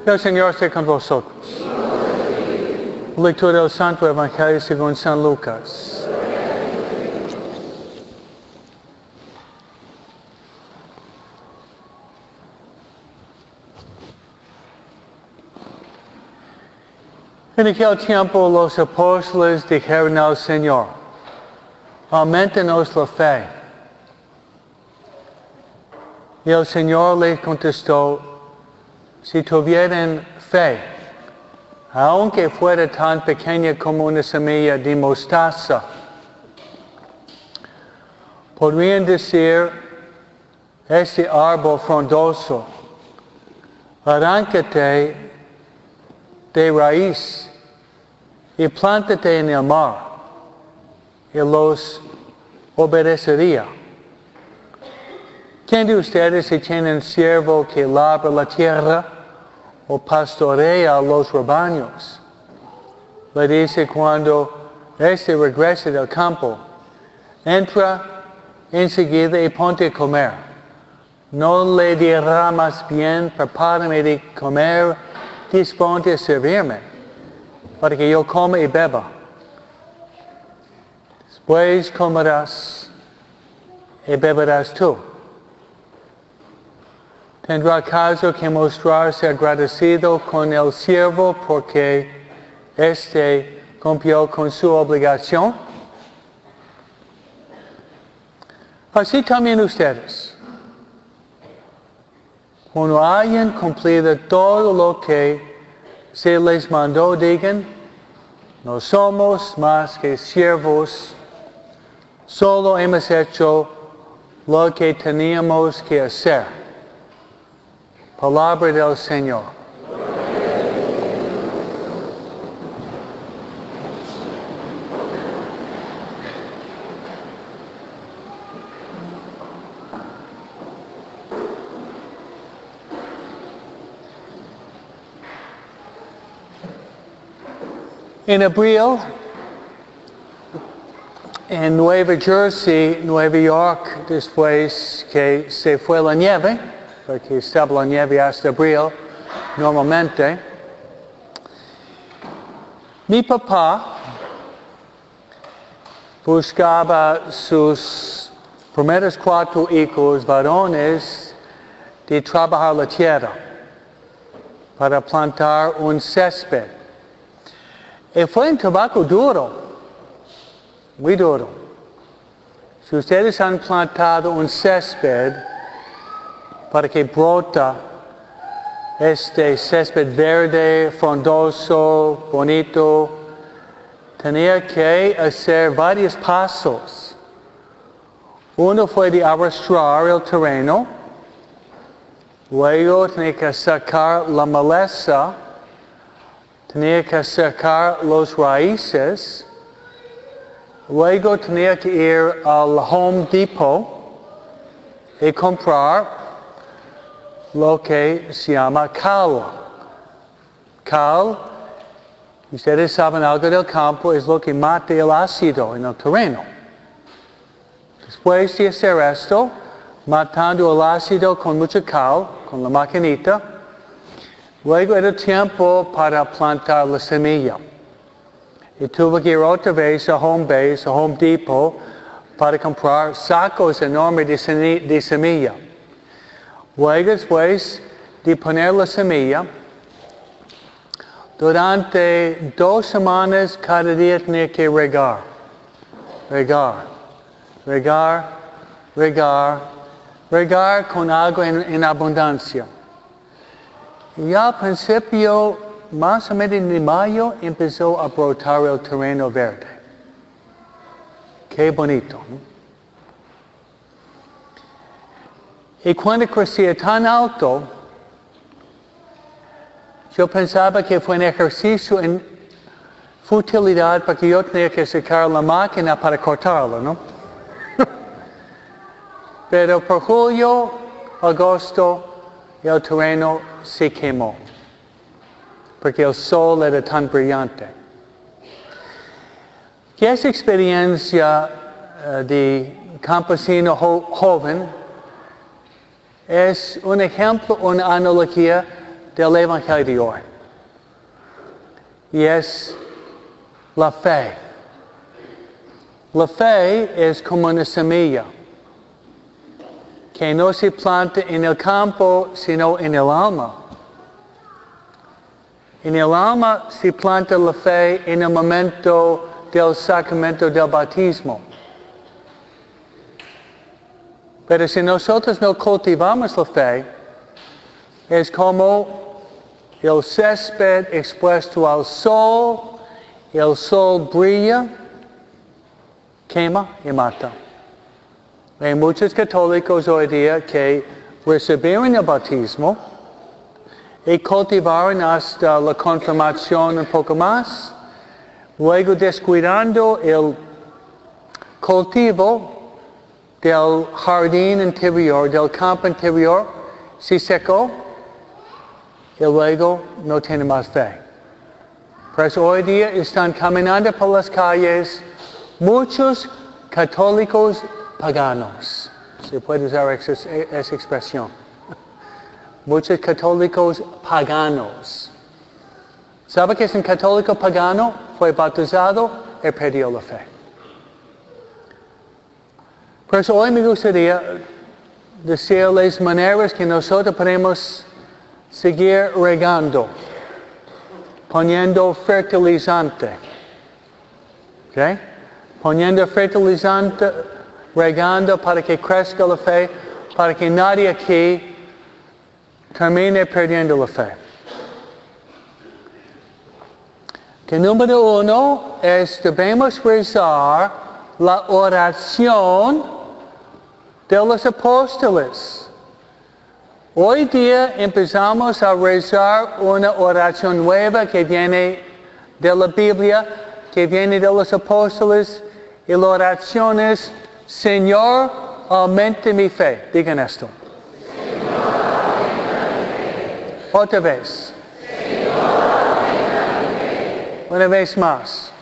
El Señor esté con vosotros. Lectura del Santo Evangelio según San Lucas. En aquel tiempo los apóstoles dijeron al Señor: aumentanos la fe. Y el Señor les contestó: si tuvieran fe, aunque fuera tan pequeña como una semilla de mostaza, podrían decir este árbol frondoso: arráncate de raíz y plántate en el mar, y los obedecería. ¿Quién de ustedes, si tiene un siervo que labra la tierra o pastorea los rebaños, le dice cuando éste regrese del campo: entra enseguida y ponte a comer? ¿No le dirá más bien: prepárame de comer, disponte a servirme, para que yo coma y beba? Después comerás y beberás tú. ¿Tendrá acaso que mostrarse agradecido con el siervo porque éste cumplió con su obligación? Así también ustedes, cuando hayan cumplido todo lo que se les mandó, digan: no somos más que siervos, solo hemos hecho lo que teníamos que hacer. Palabra del Señor. En abril, en Nueva Jersey, Nueva York, después que se fue la nieve, porque estaba la nieve hasta abril, normalmente, mi papá buscaba sus primeros 4 hijos varones de trabajar la tierra para plantar un césped. Y fue un trabajo duro, muy duro. Si ustedes han plantado un césped para que brota este césped verde, frondoso, bonito, tenía que hacer varios pasos. Uno fue de arrastrar el terreno, luego tenía que sacar la maleza, tenía que sacar los raíces, luego tenía que ir al Home Depot y comprar lo que se llama cal. Cal, ustedes saben algo del campo, es lo que mata el ácido en el terreno. Después de hacer esto, matando el ácido con mucha cal, con la maquinita, luego era tiempo para plantar la semilla. Y tuve que ir otra vez a Home Base, a Home Depot, para comprar sacos enormes de semilla. Luego, después de poner la semilla, durante 2 semanas cada día tenía que regar con agua en abundancia. Y al principio, más o menos en mayo, empezó a brotar el terreno verde. Qué bonito, ¿no? Y cuando crecía tan alto, yo pensaba que fue un ejercicio en futilidad porque yo tenía que sacar la máquina para cortarlo, ¿no? Pero por julio, agosto, el terreno se quemó porque el sol era tan brillante. Que esa experiencia de campesino joven es un ejemplo, una analogía del Evangelio de hoy. Y es la fe. La fe es como una semilla que no se planta en el campo, sino en el alma. En el alma se planta la fe en el momento del sacramento del bautismo. Pero si nosotros no cultivamos la fe, es como el césped expuesto al sol, el sol brilla, quema y mata. Hay muchos católicos hoy día que recibieron el bautismo y cultivaron hasta la confirmación un poco más, luego descuidando el cultivo del jardín interior, del campo interior, se secó y luego no tiene más fe. Por eso hoy día están caminando por las calles muchos católicos paganos. Se puede usar esa expresión. Muchos católicos paganos. ¿Sabe qué es un católico pagano? Fue bautizado y perdió la fe. Por eso hoy me gustaría decirles maneras que nosotros podemos seguir regando, poniendo fertilizante. ¿Okay? Poniendo fertilizante, regando para que crezca la fe, para que nadie aquí termine perdiendo la fe. Que número 1 es debemos rezar la oración de los apóstoles. Hoy día empezamos a rezar una oración nueva que viene de la Biblia, que viene de los apóstoles, y la oración es: Señor, aumente mi fe. Digan esto. Señor, aumenta mi fe. Otra vez. Señor, aumenta mi fe. Una vez más.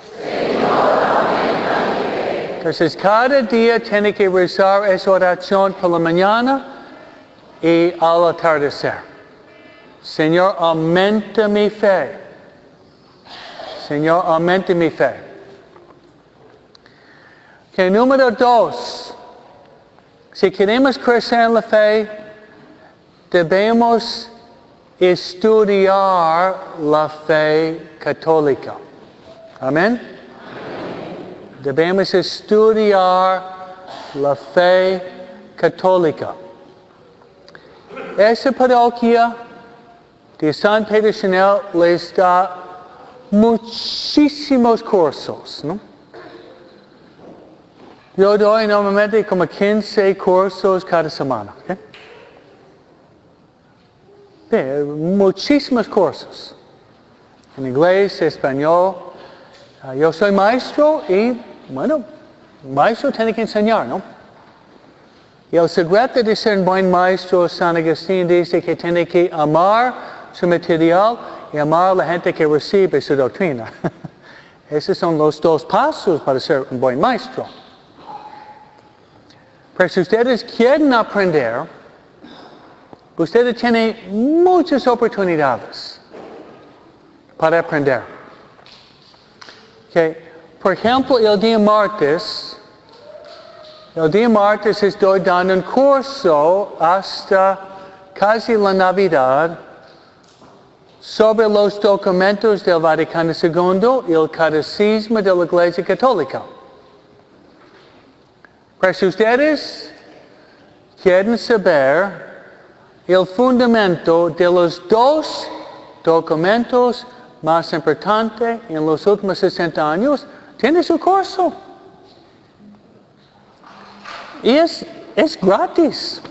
Entonces, cada día tiene que rezar esa oración por la mañana y al atardecer. Señor, aumenta mi fe. Señor, aumenta mi fe. Okay, número 2. Si queremos crecer en la fe, debemos estudiar la fe católica. Amén. Debemos estudiar la fe católica. Esta parroquia de San Pedro Chanel les da muchísimos cursos, ¿no? Yo doy normalmente como 15 cursos cada semana. ¿Okay? Sí, muchísimos cursos. En inglés, español. Yo soy maestro y, bueno, maestro tiene que enseñar, ¿no? Y el secreto de ser un buen maestro, San Agustín dice que tiene que amar su material y amar a la gente que recibe su doctrina. Esos son los 2 pasos para ser un buen maestro. Pero si ustedes quieren aprender, ustedes tienen muchas oportunidades para aprender. Okay. Por ejemplo, el día martes estoy dando un curso hasta casi la Navidad sobre los documentos del Vaticano II y el Catecismo de la Iglesia Católica. Pero si ustedes quieren saber el fundamento de los 2 documentos más importantes en los últimos 60 años, tiene su curso. Y es gratis.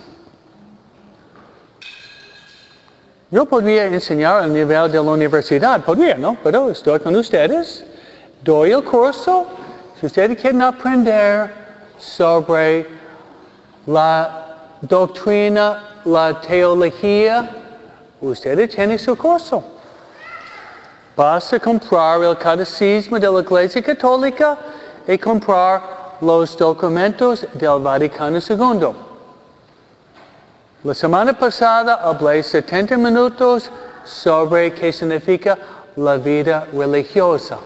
Yo podría enseñar al nivel de la universidad, ¿no? Pero estoy con ustedes, doy el curso. Si ustedes quieren aprender sobre la doctrina, la teología, ustedes tienen su curso. Basta comprar el Catecismo de la Iglesia Católica y comprar los documentos del Vaticano II. La semana pasada hablé 70 minutos sobre qué significa la vida religiosa.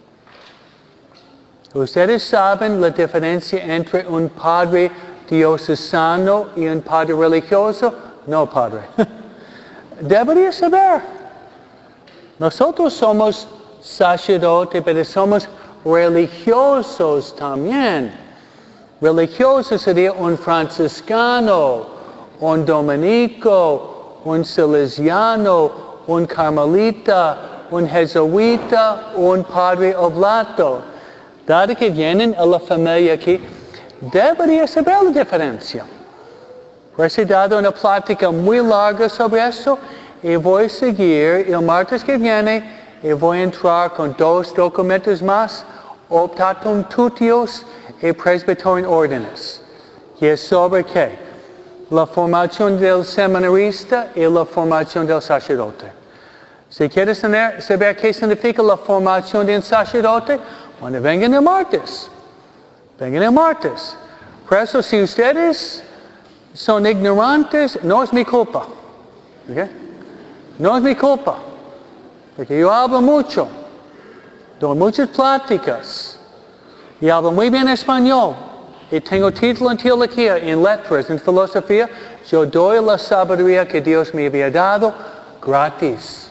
Ustedes saben la diferencia entre un padre diocesano y un padre religioso. No, padre. Debería saber. Nosotros somos sacerdotes, pero somos religiosos también. Religioso sería un franciscano, un dominico, un salesiano, un carmelita, un jesuita, un padre oblato. Dado que vienen a la familia aquí, debería saber la diferencia. Pues he dado una plática muy larga sobre eso y voy a seguir el martes que viene y voy a entrar con 2 documentos más, Optatum Tutius y Presbyterian Ordinance. Y es sobre qué? La formación del seminarista y la formación del sacerdote. Si quieres saber qué significa la formación de un sacerdote, bueno, vengan el martes. Vengan el martes. Por eso, si ustedes son ignorantes, no es mi culpa. ¿Okay? No es mi culpa. Porque yo hablo mucho. Doy muchas pláticas. Y hablo muy bien español. Y tengo título en teología, en letras, en filosofía. Yo doy la sabiduría que Dios me había dado gratis.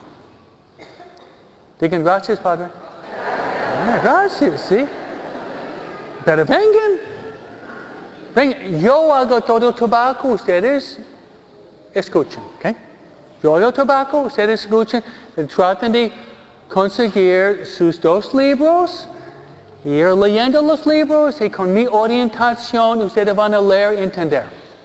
Digan gracias, Padre. Gracias, ¿sí? Pero vengan. Vengan. Yo hago todo el trabajo, ustedes escuchen, ¿ok? Yo hago el trabajo, ustedes escuchen, y traten de conseguir sus 2 libros, ir leyendo los libros, y con mi orientación ustedes van a leer y entender.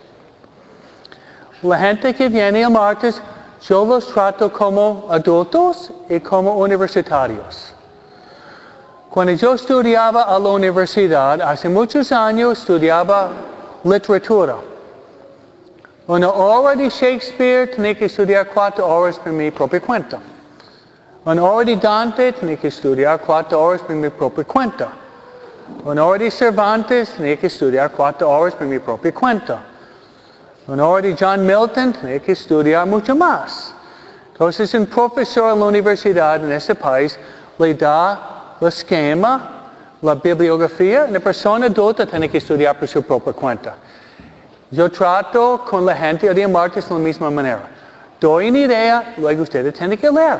La gente que viene el martes, yo los trato como adultos y como universitarios. Cuando yo estudiaba a la universidad, hace muchos años estudiaba literatura. Una hora de Shakespeare tenía que estudiar 4 horas por mi propia cuenta. Una hora de Dante tenía que estudiar 4 horas por mi propia cuenta. Una hora de Cervantes tenía que estudiar 4 horas por mi propia cuenta. Una hora de John Milton tenía que estudiar mucho más. Entonces, un profesor en la universidad en ese país le da el esquema, la bibliografía, y la persona adulta tiene que estudiar por su propia cuenta. Yo trato con la gente el día martes de la misma manera. Doy una idea, luego ustedes tienen que leer.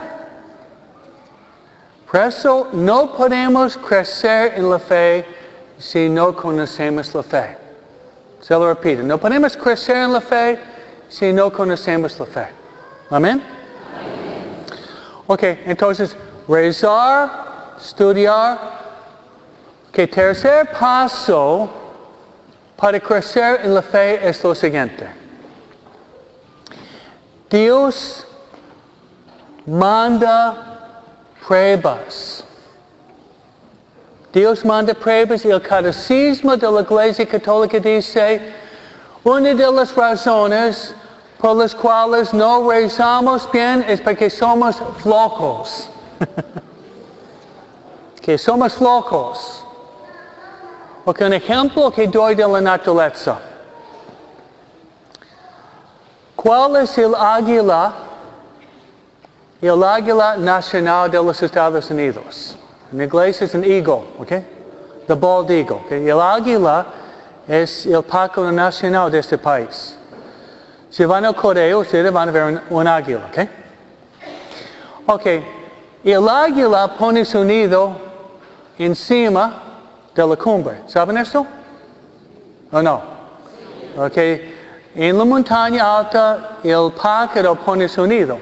Por eso no podemos crecer en la fe si no conocemos la fe. Se lo repito, no podemos crecer en la fe si no conocemos la fe. ¿Amén? Ok, entonces, rezar, estudiar. Que tercer paso para crecer en la fe es lo siguiente. Dios manda pruebas. Dios manda pruebas y el catecismo de la Iglesia Católica dice, una de las razones por las cuales no rezamos bien es porque somos flojos. Que somos flojos. Porque un ejemplo que doy de la naturaleza. ¿Cuál es el águila? El águila nacional de los Estados Unidos. En inglés es un eagle, ¿ok? The bald eagle. ¿Okay? El águila es el pájaro nacional de este país. Si van al correo, ustedes van a ver un águila, ¿ok? Ok. El águila pone su nido encima de la cumbre. ¿Saben esto? ¿O no? Ok. En la montaña alta, el pájaro pone su nido.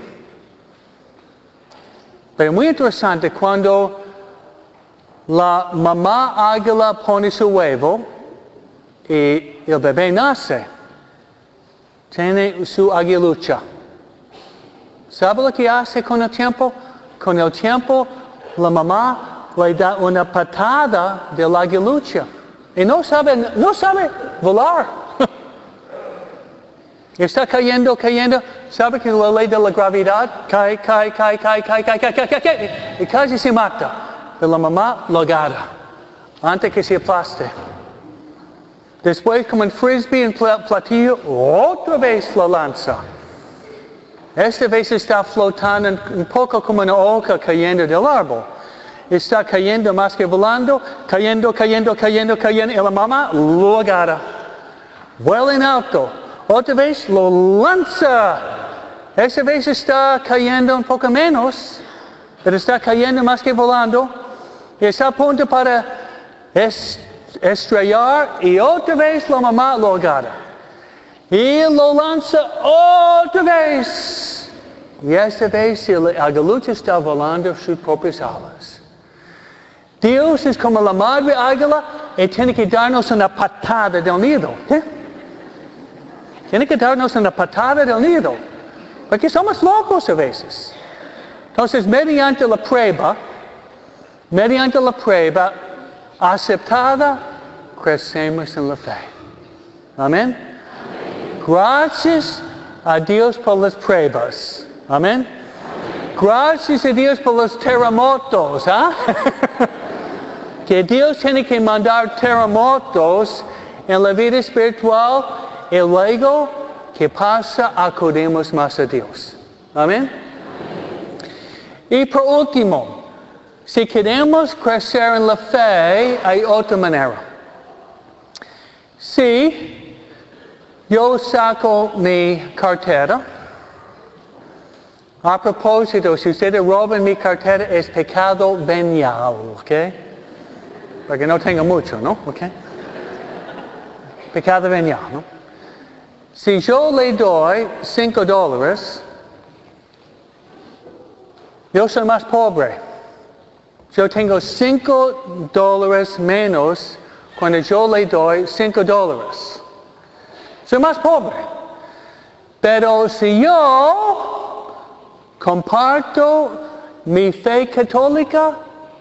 Pero muy interesante, cuando la mamá águila pone su huevo y el bebé nace, tiene su aguilucha. ¿Sabe lo que hace con el tiempo? Con el tiempo, la mamá le da una patada de la aguilucha. Y no sabe volar. Está cayendo. ¿Sabe que la ley de la gravedad? Cae. Y casi se mata. Pero la mamá lo agarra. Antes que se aplaste. Después, como en frisbee, en platillo, otra vez la lanza. Esta vez está flotando un poco como una hoja cayendo del árbol. Está cayendo más que volando, cayendo. Y la mamá lo agarra. Vuela en alto. Otra vez lo lanza. Esta vez está cayendo un poco menos, pero está cayendo más que volando. Y está a punto para estrellar y otra vez la mamá lo agarra. Y lo lanza otra vez. Y esta vez el aguilucho está volando sus propias alas. Dios es como la madre águila y tiene que darnos una patada del nido. ¿Eh? Tiene que darnos una patada del nido. Porque somos locos a veces. Entonces, mediante la prueba aceptada, crecemos en la fe. Amén. Gracias a Dios por las pruebas. Amén. Gracias a Dios por los terremotos. ¿Ah? Que Dios tiene que mandar terremotos en la vida espiritual y luego, ¿qué pasa? Acudimos más a Dios. Amén. Y por último, si queremos crecer en la fe, hay otra manera. Si yo saco mi cartera, a propósito, si ustedes roban mi cartera, es pecado venial, ¿ok? Porque no tengo mucho, ¿no? ¿Ok? Pecado venial, ¿no? Si yo le doy $5, yo soy más pobre. Yo tengo $5 menos cuando yo le doy $5. Soy más pobre. Pero si yo comparto mi fe católica,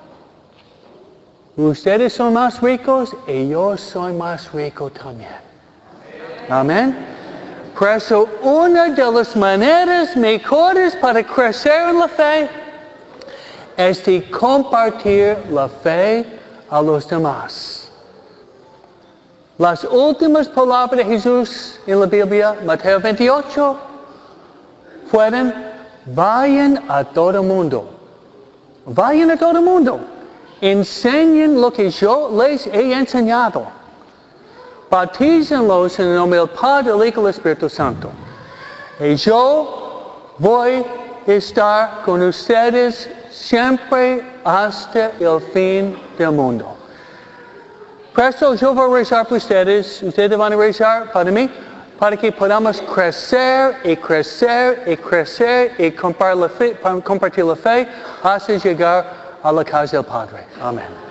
ustedes son más ricos y yo soy más rico también. Amén. Por eso, una de las maneras mejores para crecer en la fe es de compartir la fe a los demás. Las últimas palabras de Jesús en la Biblia, Mateo 28, fueron: vayan a todo el mundo. Vayan a todo el mundo. Enseñen lo que yo les he enseñado. Bautícenlos en el nombre del Padre, del Hijo y del Espíritu Santo. Y yo voy a estar con ustedes siempre hasta el fin del mundo. Por eso yo voy a rezar por ustedes. Ustedes van a rezar para mí, para que podamos crecer y compartir la fe hasta llegar a la casa del Padre. Amén.